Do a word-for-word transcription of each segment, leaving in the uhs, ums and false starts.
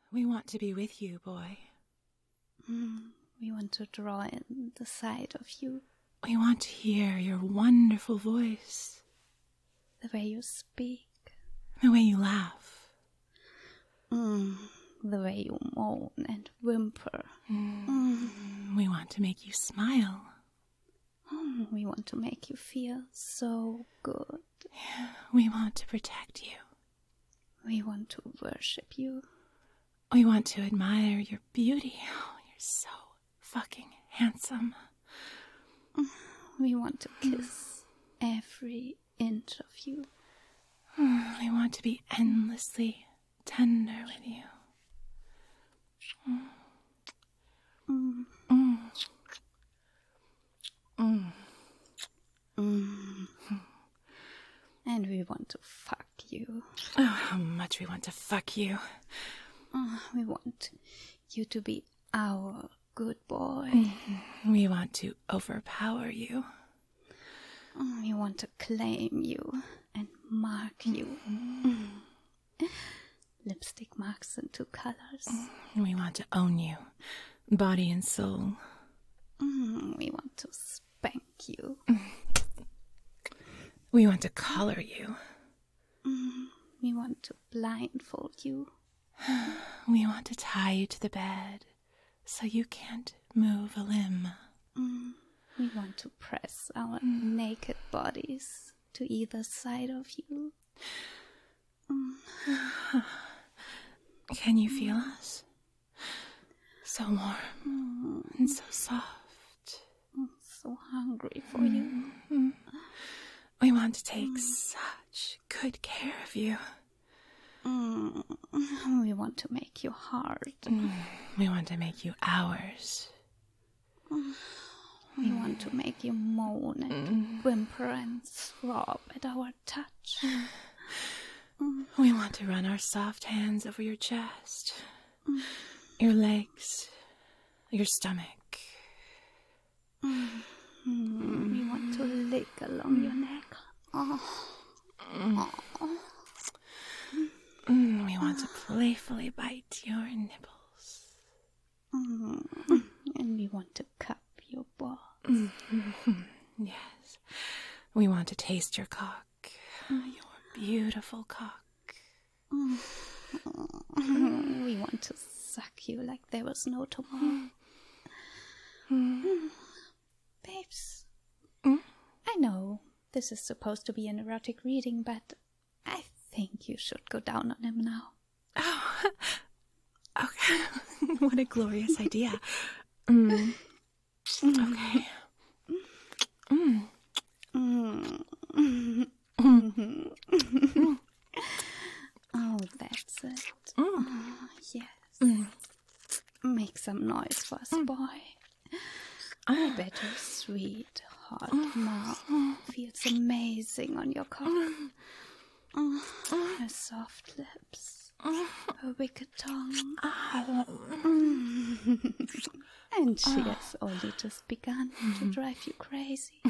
We want to be with you, boy. Mm, we want to draw in the sight of you. We want to hear your wonderful voice. The way you speak. The way you laugh. Mm, the way you moan and whimper. Mm. Mm. We want to make you smile. Mm, we want to make you feel so good. We want to protect you. We want to worship you. We want to admire your beauty. Oh, you're so fucking handsome. We want to kiss every inch of you. We want to be endlessly tender with you. Mm. Mm. Mm. Mm. And we want to fuck you. Oh, how much we want to fuck you. Oh, we want you to be our good boy. Mm-hmm. We want to overpower you. Oh, we want to claim you and mark you. Mm. Lipstick marks in two colors. We want to own you, body and soul. Mm, we want to spank you. We want to collar you. Mm, we want to blindfold you. We want to tie you to the bed so you can't move a limb. Mm, we want to press our mm. naked bodies to either side of you. Mm. Can you feel us? So warm mm. and so soft. I'm so hungry for you. Mm. We want to take mm. such good care of you. Mm. We want to make you hard. Mm. We want to make you ours. Mm. We want to make you moan and mm. whimper and throb at our touch. Mm. We want to run our soft hands over your chest, mm. your legs, your stomach. Mm. Mm. We want to lick along your neck. Oh. Mm. Oh. Mm. We want to playfully bite your nipples. Mm. And we want to cup your balls. Mm-hmm. Yes. We want to taste your cock. Mm. Your beautiful cock. Mm. Mm. We want to suck you like there was no tomorrow. Mm. Mm. Babes, mm? I know this is supposed to be an erotic reading, but I think you should go down on him now. Oh, okay. What a glorious idea. Mm. Okay. Mm. Mm. Mm. Oh, that's it. Mm. Oh, yes. Mm. Make some noise for us, mm. boy. I bet your sweet, hot mouth feels amazing on your cock. Mm. Her soft lips, her wicked tongue. Mm. And she has only just begun to drive you crazy.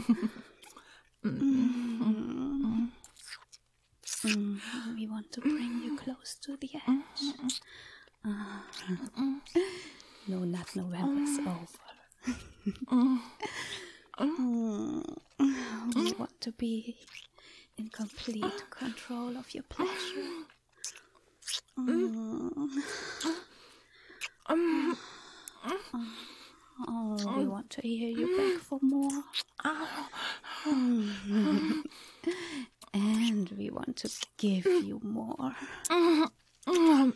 Mm. Mm. We want to bring you close to the edge. Uh, no, not November's over. Mm. We want to be in complete control of your pleasure. Mm. Oh, we want to hear you beg for more. Mm. And we want to give you more. Mm-hmm.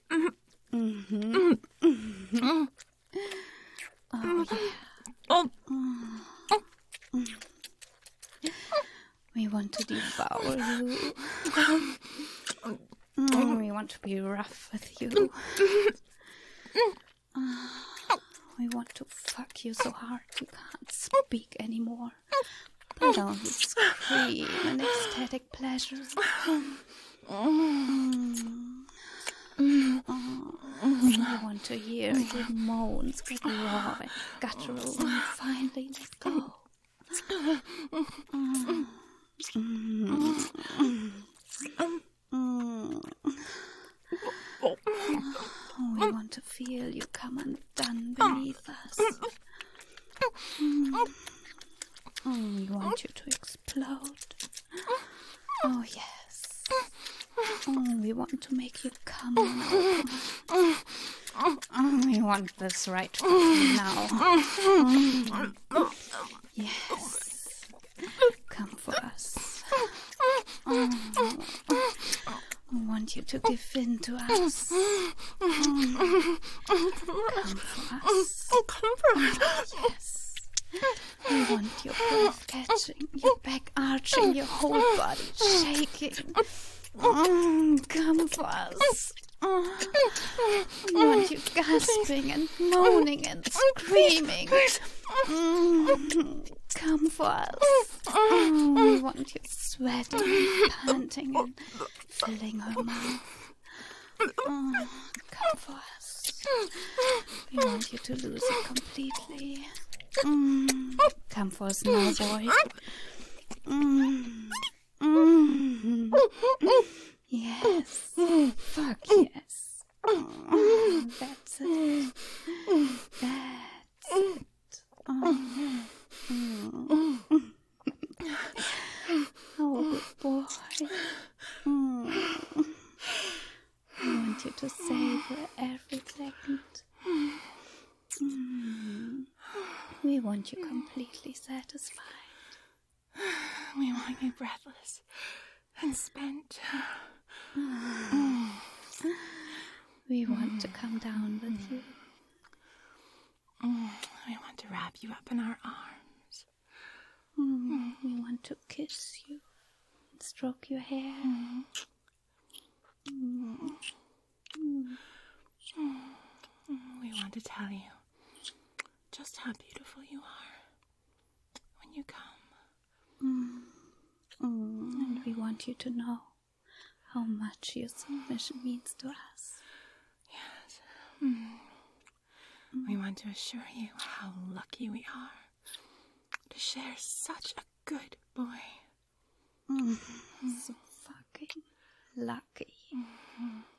Mm-hmm. Oh, yeah. Mm. We want to devour you. Mm, we want to be rough with you. Uh, we want to fuck you so hard you can't speak anymore, but only scream in ecstatic pleasure. Mm. Oh, we want to hear your moans get raw and guttural and finally let go. Mm. Mm. Mm. we want to feel you come undone beneath us. Mm. Mm, we want you to explode. Oh, yes. Mm, we want to make you come on our command. Mm, we want this right fucking now. Mm. Yes. Come for us. Mm. We want you to give in to us. Mm. Come for us. Come for us. Yes. We want your breath catching, your back arching, your whole body shaking. Mm, come for us. Mm. We want you gasping and moaning and screaming. Mm, come for us. Mm, we want you sweating, panting, and filling her mouth. Mm, come for us. We want you to lose it completely. Mm, come for us now, boy. Mm, mm, yes. Fuck yes. Mm, that's it. That's it. Mm, mm. Oh, good boy. Mm. I want you to savor every second. Mm. We want you completely satisfied. We want you breathless and spent. Mm. We want to come down with you. Mm. We want to wrap you up in our arms. Mm. We want to kiss you and stroke your hair. Mm. Mm. Mm. We want to tell you just how beautiful you are when you come. Mm. Mm. And we want you to know how much your submission means to us. Yes. Mm. Mm. We want to assure you how lucky we are to share such a good boy. Mm. Mm. So fucking lucky. Mm-hmm.